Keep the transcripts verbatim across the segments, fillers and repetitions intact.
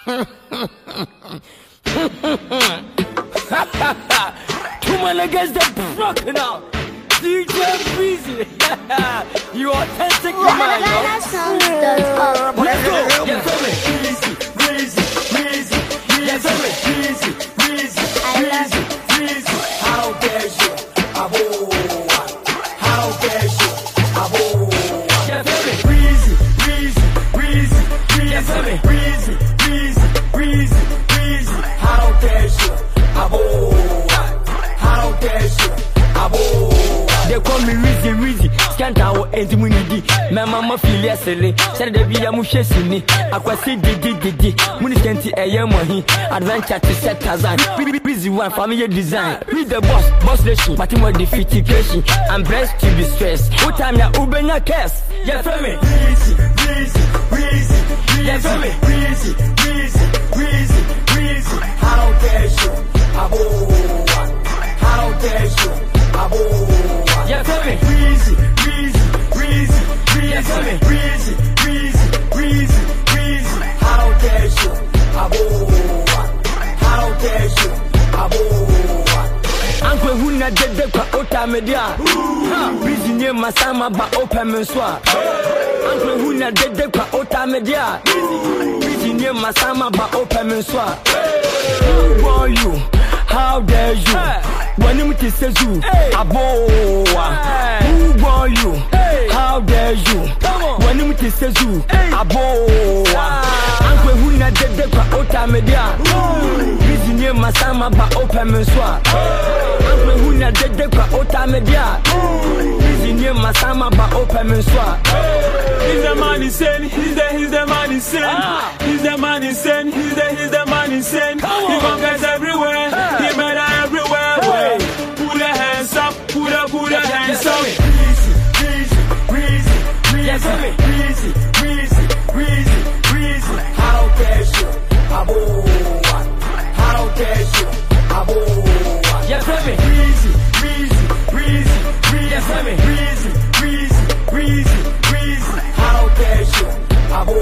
Two man against the broken out. D J Breezy. You authentic man, yo. Let's go. Yes, Breezy, Breezy, Breezy, yes, Breezy, Breezy, Breezy, Breezy. How dare you? Abo. How dare you? Abo. Yes, Breezy, Breezy, Breezy, yes, Breezy, Breezy, Breezy, Breezy. How dare you? Abo. How dare you? Abo. They call me Rizzy, Rizzy. Can't our intimidity. My mama feel yesterday. Said the Villa Mushesini. Aquasi didi didi. Muniscanti a yamohi. Adventure to set Kazan. Busy one family design. Read the boss, boss nation. But more defeatation. I'm blessed to be stressed. What time ya Ubena cast? Yeah, for me. Rizzy, Rizzy, Rizzy. Yeah, for me. Rizzy, Rizzy, Rizzy, Rizzy. How dare you? Abo. How dare you? Abo. Yeah, tell me, Breezy, Breezy, Breezy, Breezy, Breezy, Breezy, Breezy, Breezy. How dare you? Abo. How dare you? Abo. Uncle who na dead the ota media. Breezy near Masama ba open menswa. Uncle who na dead the ota media. Breezy near Masama ba open menswa. Who are you? How dare you? When you meet Sezu, Abo. Who are you? How dare you? When you meet Sezu, Abo. Uncle who na dead the ota media. Busy near Masama ba open menswa. Uncle who na dead the ota media. Busy near Masama ba open menswa. He's the man insane. He's the he's the man insane. He's the man insane. He's the he's the man insane. He conquers everywhere. He murder everywhere. Hey. Put your hands up. Put your put your hands up. Breezy, Breezy, Breezy, Breezy, Breezy, Breezy, Breezy, Breezy. How dare you? Abo. How dare you? Abo. Yes, me. Breezy, Breezy, Breezy, Breezy, Breezy, Breezy, Breezy, Breezy. How dare you? Abo.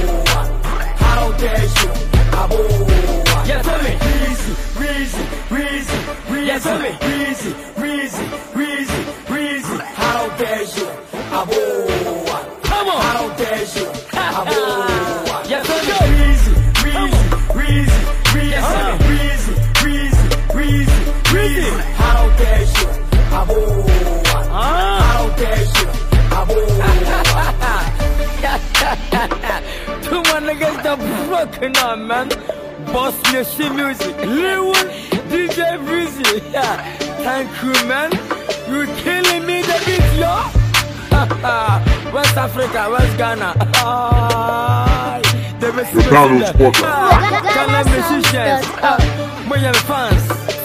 How dare you? Abo. Yes, me. Breezy, Breezy, Breezy, Breezy, Breezy, Breezy, Breezy, Breezy. How dare you? Abo. Come on. How dare you? Abo. Yes, Breezy, Breezy, Breezy, Breezy, Breezy, Breezy, Breezy, Breezy. How dare you? Abo. How dare you? Abo. Two man against the broken arm, man. Boss Nation Music, Lewin, D J Breezy. Yeah, thank you, man. You killing me, the beat, yo. West Africa, West Ghana. The best. Ghana musicians, William fans.